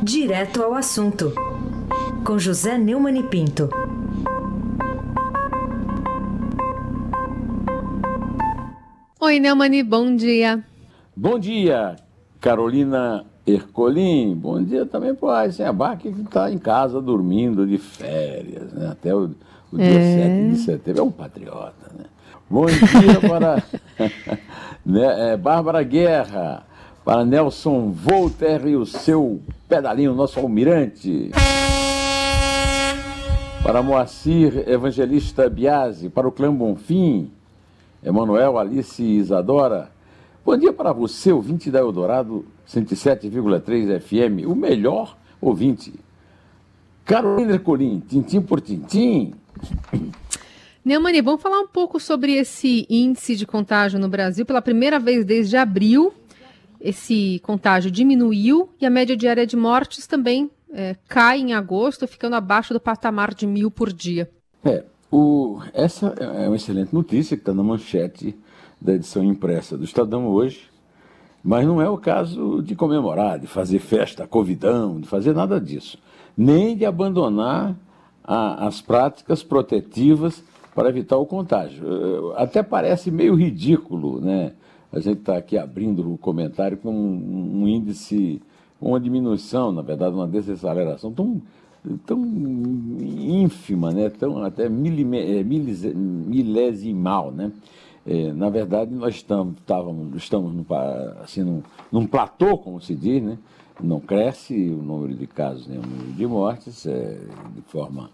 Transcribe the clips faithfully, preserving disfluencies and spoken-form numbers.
Direto ao assunto, com José Neumann e Pinto. Oi, Neumann, bom dia. Bom dia, Carolina Ercolim. Bom dia também para o Aysen Abac, que está em casa dormindo de férias, né? Até o, o dia é. sete de setembro. É um patriota, né? Bom dia para né, é, Bárbara Guerra, para Nelson Volter e o seu pedalinho, nosso almirante. Para Moacir Evangelista Biasi, para o Clã Bonfim, Emanuel, Alice e Isadora. Bom dia para você, ouvinte da Eldorado cento e sete vírgula três F M, o melhor ouvinte. Carolina Ercolim, tintim por tintim. Neumann, vamos falar um pouco sobre esse índice de contágio no Brasil. Pela primeira vez desde abril, esse contágio diminuiu e a média diária de mortes também é, cai em agosto, ficando abaixo do patamar de mil por dia. É, o, essa é uma excelente notícia que está na manchete da edição impressa do Estadão hoje, mas não é o caso de comemorar, de fazer festa, covidão, de fazer nada disso, nem de abandonar a, as práticas protetivas para evitar o contágio. Até parece meio ridículo, né? A gente está aqui abrindo o comentário com um, um índice, uma diminuição, na verdade, uma desaceleração tão, tão ínfima, né? Tão até milime, milise, milesimal, né? É, na verdade, nós estamos, estávamos, estamos num, assim, num, num platô, como se diz, né? Não cresce o número de casos nem o número de mortes é, de forma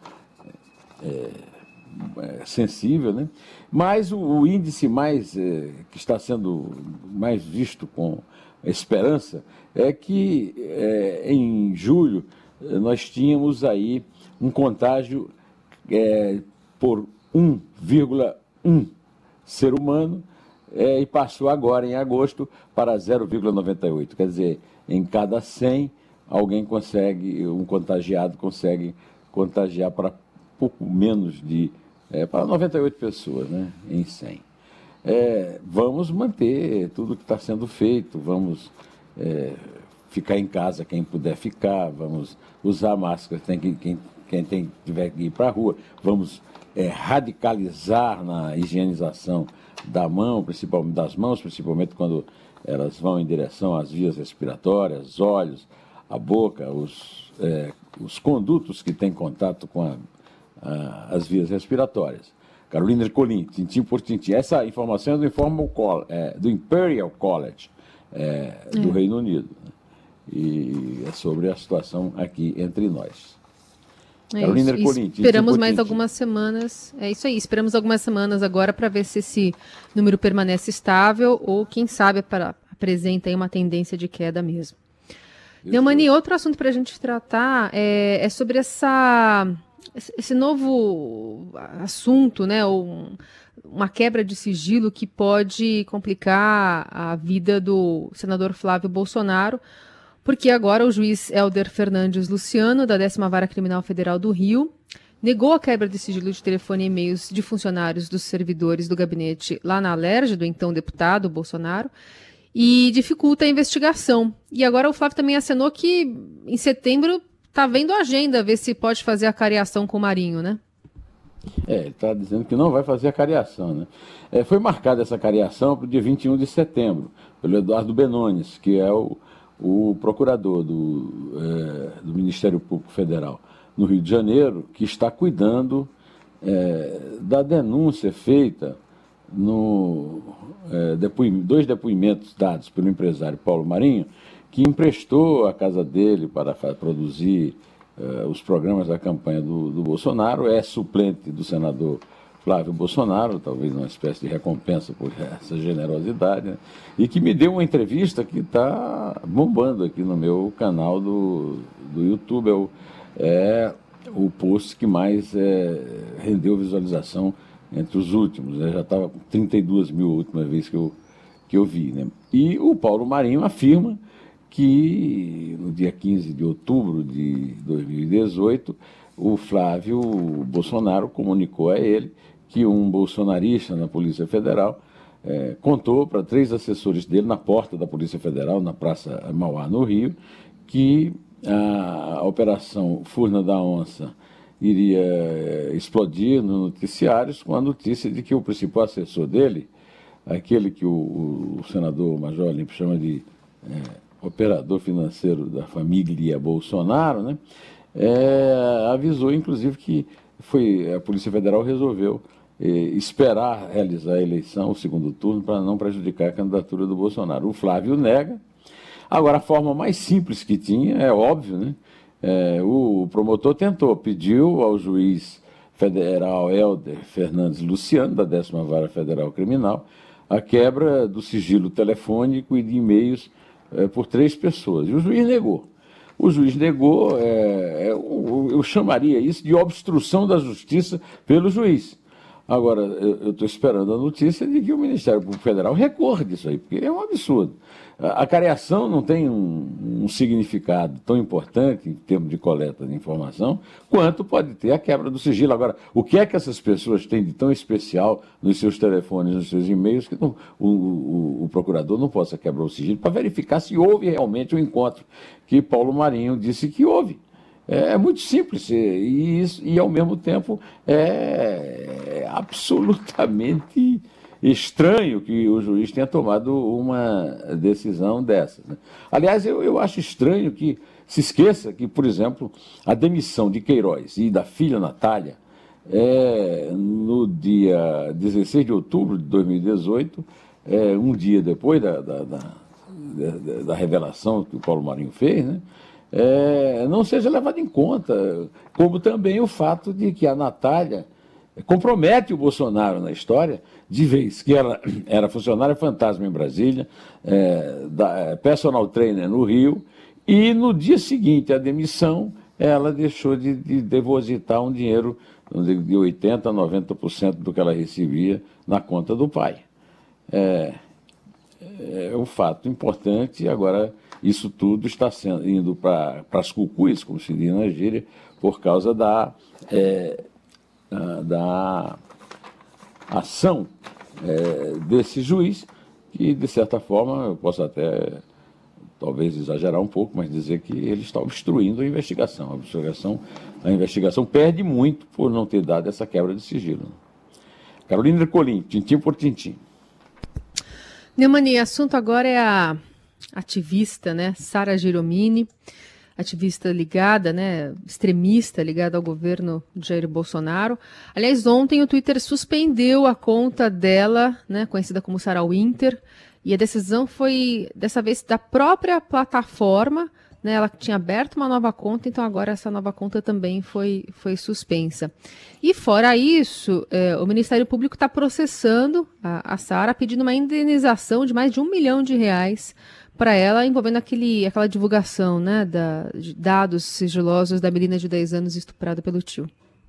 é, é, sensível, né? Mas o, o índice mais, é, que está sendo mais visto com esperança é que é, em julho nós tínhamos aí um contágio é, por um vírgula um ser humano é, e passou agora em agosto para zero vírgula noventa e oito. Quer dizer, em cada cem alguém consegue, um contagiado consegue contagiar para pouco menos de, é, para noventa e oito pessoas, né, em cem. É, vamos manter tudo que está sendo feito, vamos é, ficar em casa quem puder ficar, vamos usar máscara tem que, quem, quem tem, tiver que ir para a rua, vamos é, radicalizar na higienização da mão, principalmente das mãos, principalmente quando elas vão em direção às vias respiratórias, olhos, a boca, os, é, os condutos que têm contato com a, a, as vias respiratórias. Carolina Ercolim, tintim por tintim. Essa informação é do, Informal College, é, do Imperial College é, do é. Reino Unido, né? E é sobre a situação aqui entre nós. É Carolina Ercolim, esperamos mais algumas semanas, é isso aí, esperamos algumas semanas agora para ver se esse número permanece estável ou, quem sabe, para, apresenta aí uma tendência de queda mesmo. Neumann, outro assunto para a gente tratar é, é sobre essa, esse novo assunto, né, ou uma quebra de sigilo que pode complicar a vida do senador Flávio Bolsonaro, porque agora o juiz Hélder Fernandes Luciano, da décima Vara Criminal Federal do Rio, negou a quebra de sigilo de telefone e e-mails de funcionários dos servidores do gabinete lá na Alerj, do então deputado Bolsonaro, e dificulta a investigação. E agora o Flávio também acenou que em setembro está vendo a agenda, ver se pode fazer a cariação com o Marinho, né? É, ele está dizendo que não vai fazer a cariação, né? É, foi marcada essa cariação para o dia vinte e um de setembro, pelo Eduardo Benones, que é o o procurador do, é, do Ministério Público Federal no Rio de Janeiro, que está cuidando é, da denúncia feita no é, depoi, dois depoimentos dados pelo empresário Paulo Marinho, que emprestou a casa dele para produzir é, os programas da campanha do, do Bolsonaro, é suplente do senador Flávio Bolsonaro, talvez uma espécie de recompensa por essa generosidade, né? E que me deu uma entrevista que está bombando aqui no meu canal do, do YouTube. É o, é o post que mais é, rendeu visualização entre os últimos, né? Já estava com trinta e duas mil a última vez que eu, que eu vi, né? E o Paulo Marinho afirma que no dia quinze de outubro de dois mil e dezoito, o Flávio Bolsonaro comunicou a ele que um bolsonarista na Polícia Federal é, contou para três assessores dele na porta da Polícia Federal, na Praça Mauá, no Rio, que a Operação Furna da Onça iria explodir nos noticiários com a notícia de que o principal assessor dele, aquele que o, o senador Major Olímpio chama de é, operador financeiro da família Bolsonaro, né, é, avisou, inclusive, que foi, a Polícia Federal resolveu é, esperar realizar a eleição, o segundo turno, para não prejudicar a candidatura do Bolsonaro. O Flávio nega. Agora, a forma mais simples que tinha, é óbvio, né? É, o promotor tentou, pediu ao juiz federal Helder Fernandes Luciano, da décima Vara Federal Criminal, a quebra do sigilo telefônico e de e-mails é, por três pessoas. E o juiz negou. O juiz negou, é, é, eu, eu chamaria isso de obstrução da justiça pelo juiz. Agora, eu estou esperando a notícia de que o Ministério Público Federal recorra disso aí, porque é um absurdo. A careação não tem um, um significado tão importante em termos de coleta de informação, quanto pode ter a quebra do sigilo. Agora, o que é que essas pessoas têm de tão especial nos seus telefones, nos seus e-mails, que não, o, o, o procurador não possa quebrar o sigilo para verificar se houve realmente o encontro que Paulo Marinho disse que houve. É muito simples e, isso, e ao mesmo tempo, é absolutamente estranho que o juiz tenha tomado uma decisão dessas, né? Aliás, eu, eu acho estranho que se esqueça que, por exemplo, a demissão de Queiroz e da filha Natália, é, no dia dezesseis de outubro de dois mil e dezoito, é, um dia depois da, da, da, da, da revelação que o Paulo Marinho fez, né? É, não seja levado em conta, como também o fato de que a Natália compromete o Bolsonaro na história, de vez que ela era funcionária fantasma em Brasília, é, da, personal trainer no Rio, e no dia seguinte à demissão, ela deixou de, de depositar um dinheiro de oitenta por cento a noventa por cento do que ela recebia na conta do pai. É, é um fato importante. Agora, isso tudo está sendo, indo para as cucuis, como se diz na gíria, por causa da, é, da ação é, desse juiz, que, de certa forma, eu posso até, talvez, exagerar um pouco, mas dizer que ele está obstruindo a investigação. A investigação, a investigação perde muito por não ter dado essa quebra de sigilo. Carolina Ercolim, tintim por tintim. Neumani, assunto agora é a ativista, né, Sara Giromini, ativista ligada, né, extremista, ligada ao governo de Jair Bolsonaro. Aliás, ontem o Twitter suspendeu a conta dela, né, conhecida como Sarah Winter, e a decisão foi, dessa vez, da própria plataforma, né, ela tinha aberto uma nova conta, então agora essa nova conta também foi, foi suspensa. E fora isso, é, o Ministério Público está processando a, a Sara, pedindo uma indenização de mais de um milhão de reais para ela, envolvendo aquele, aquela divulgação, né, da, de dados sigilosos da menina de dez anos estuprada pelo tio.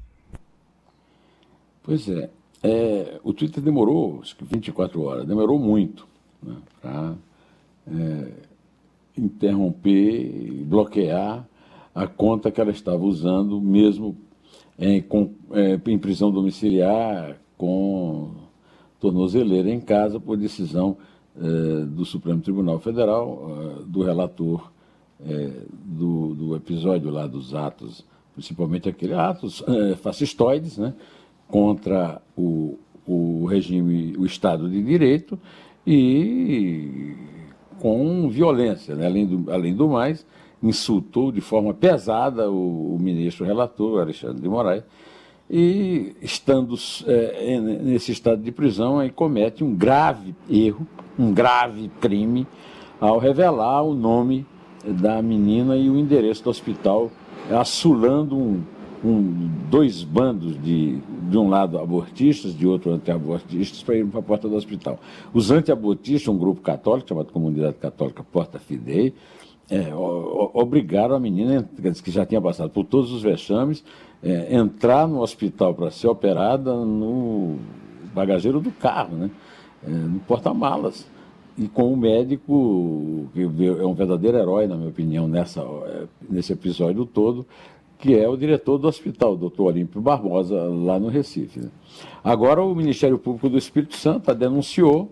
Pois é, é o Twitter demorou, acho que vinte e quatro horas, demorou muito, né, para é, interromper e bloquear a conta que ela estava usando, mesmo em, com, é, em prisão domiciliar, com tornozeleira em casa, por decisão É, do Supremo Tribunal Federal, é, do relator é, do, do episódio lá dos atos, principalmente aqueles atos é, fascistoides, né, contra o, o regime, o Estado de Direito, e com violência, né, além, do, além do mais, insultou de forma pesada o, o ministro relator, Alexandre de Moraes, e, estando é, nesse estado de prisão, aí comete um grave erro, um grave crime, ao revelar o nome da menina e o endereço do hospital, assulando um, um, dois bandos, de, de um lado abortistas, de outro anti-abortistas, para ir para a porta do hospital. Os anti-abortistas, um grupo católico, chamado Comunidade Católica Porta Fidei, é, obrigaram a menina, que já tinha passado por todos os vexames, é, entrar no hospital para ser operada no bagageiro do carro, né? É, no porta-malas, e com um médico que é um verdadeiro herói, na minha opinião, nessa, nesse episódio todo, que é o diretor do hospital, o doutor Olímpio Barbosa, lá no Recife, né? Agora o Ministério Público do Espírito Santo denunciou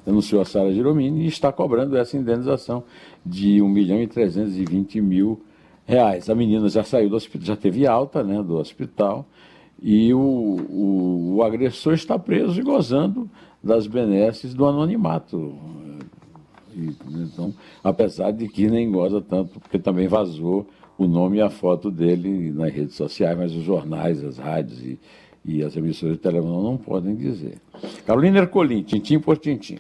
denunciou a Sara Giromini e está cobrando essa indenização de um milhão e trezentos e vinte mil reais. A menina já saiu do hospital, já teve alta, né, do hospital, e o, o, o agressor está preso e gozando das benesses do anonimato. E, então, apesar de que nem goza tanto, porque também vazou o nome e a foto dele nas redes sociais, mas os jornais, as rádios e, e as emissoras de televisão não podem dizer. Carolina Ercolim, tintim por tintim.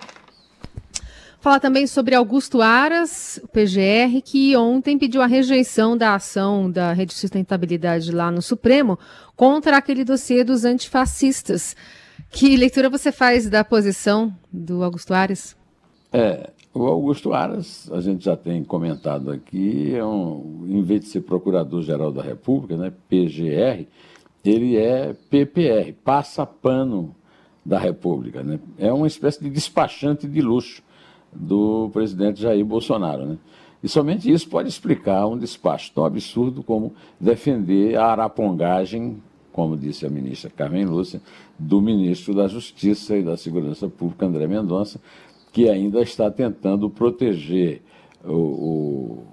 Falar também sobre Augusto Aras, o P G R, que ontem pediu a rejeição da ação da Rede de Sustentabilidade lá no Supremo contra aquele dossiê dos antifascistas. Que leitura você faz da posição do Augusto Aras? É, o Augusto Aras, a gente já tem comentado aqui, é um, em vez de ser Procurador-Geral da República, né, P G R, ele é P P R, Passa Pano da República, né? É uma espécie de despachante de luxo do presidente Jair Bolsonaro, né? E somente isso pode explicar um despacho tão absurdo como defender a arapongagem, como disse a ministra Carmen Lúcia, do ministro da Justiça e da Segurança Pública, André Mendonça, que ainda está tentando proteger o, o,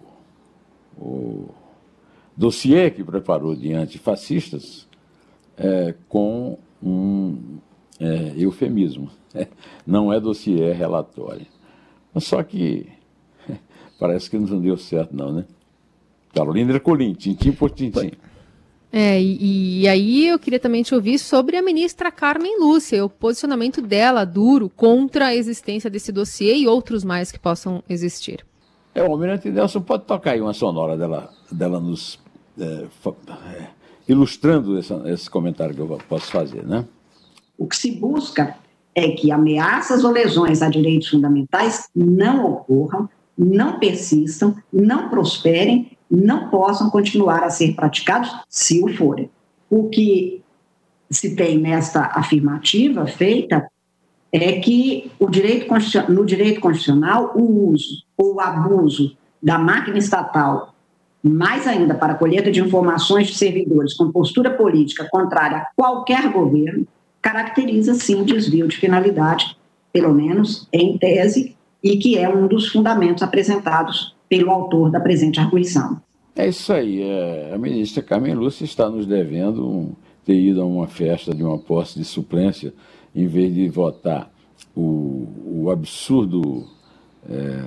o dossiê que preparou de antifascistas é, com um é, eufemismo. Não é dossiê, é relatório. Só que parece que não deu certo, não, né? Carolina Ercolim, tintim por tintim. É, e, e aí eu queria também te ouvir sobre a ministra Carmen Lúcia, o posicionamento dela duro contra a existência desse dossiê e outros mais que possam existir. É, o Almirante Nelson pode tocar aí uma sonora dela, dela nos é, é, ilustrando essa, esse comentário que eu posso fazer, né? O que se busca é que ameaças ou lesões a direitos fundamentais não ocorram, não persistam, não prosperem, não possam continuar a ser praticados se o forem. O que se tem nesta afirmativa feita é que o direito, no direito constitucional o uso ou o abuso da máquina estatal, mais ainda para a colheita de informações de servidores com postura política contrária a qualquer governo, caracteriza, sim, desvio de finalidade, pelo menos em tese, e que é um dos fundamentos apresentados pelo autor da presente arguição. É isso aí. É, a ministra Carmen Lúcia está nos devendo um, ter ido a uma festa de uma posse de suplência, em vez de votar o, o absurdo, é,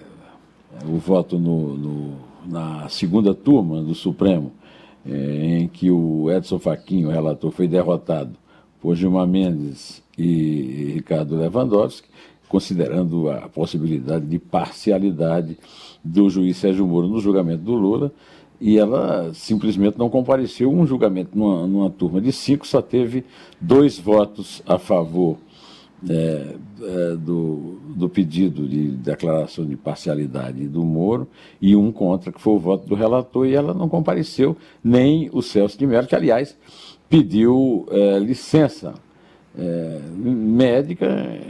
o voto no, no, na segunda turma do Supremo, é, em que o Edson Fachin, o relator, foi derrotado por Gilmar Mendes e Ricardo Lewandowski, considerando a possibilidade de parcialidade do juiz Sérgio Moro no julgamento do Lula, e ela simplesmente não compareceu. Um julgamento numa, numa turma de cinco, só teve dois votos a favor é, é, do, do pedido de declaração de parcialidade do Moro e um contra, que foi o voto do relator, e ela não compareceu, nem o Celso de Mello, que, aliás, pediu é, licença É, médica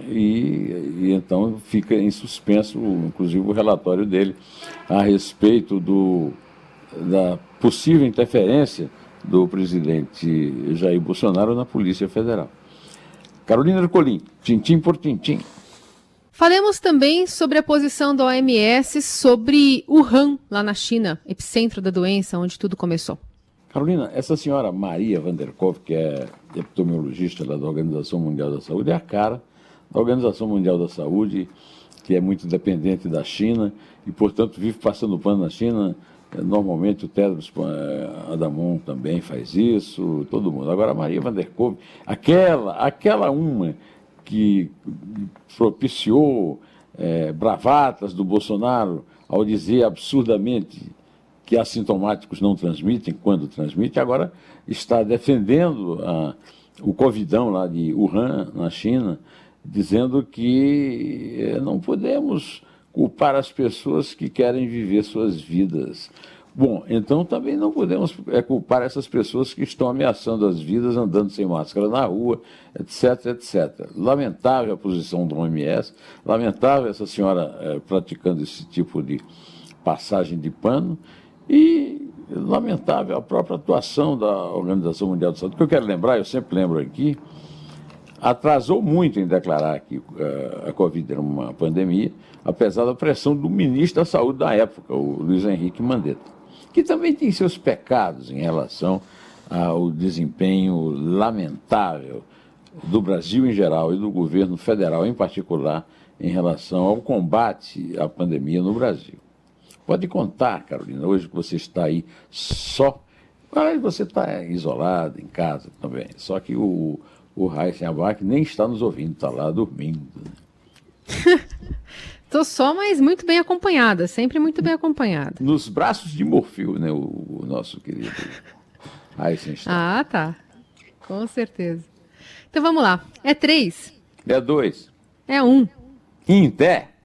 e, e então fica em suspenso, inclusive, o relatório dele a respeito do, da possível interferência do presidente Jair Bolsonaro na Polícia Federal. Carolina Ercolim, tintim por tintim. Falemos também sobre a posição da O M S sobre Wuhan, lá na China, epicentro da doença, onde tudo começou. Carolina, essa senhora Maria van der Kolk, que é epidemiologista lá da Organização Mundial da Saúde, é a cara da Organização Mundial da Saúde, que é muito dependente da China e, portanto, vive passando pano na China. Normalmente o Tedros Adhanom também faz isso, todo mundo. Agora, a Maria van der Kolk, aquela, aquela uma que propiciou é, bravatas do Bolsonaro ao dizer absurdamente que assintomáticos não transmitem, quando transmitem, agora está defendendo a, o Covidão lá de Wuhan, na China, dizendo que não podemos culpar as pessoas que querem viver suas vidas. Bom, então também não podemos é, culpar essas pessoas que estão ameaçando as vidas, andando sem máscara na rua, etc, etcétera. Lamentável a posição do O M S, lamentável essa senhora é, praticando esse tipo de passagem de pano, e lamentável a própria atuação da Organização Mundial da Saúde. O que eu quero lembrar, eu sempre lembro aqui, atrasou muito em declarar que uh, a Covid era uma pandemia, apesar da pressão do ministro da Saúde da época, o Luiz Henrique Mandetta, que também tem seus pecados em relação ao desempenho lamentável do Brasil em geral e do governo federal em particular em relação ao combate à pandemia no Brasil. Pode contar, Carolina, hoje que você está aí só, você está isolado em casa também, só que o, o Raíssen Abac nem está nos ouvindo, está lá dormindo. Estou só, mas muito bem acompanhada, sempre muito bem acompanhada. Nos braços de Morfeu, né, o, o nosso querido Raíssen está. Ah, tá, com certeza. Então vamos lá, é três. É dois. É um. Em pé.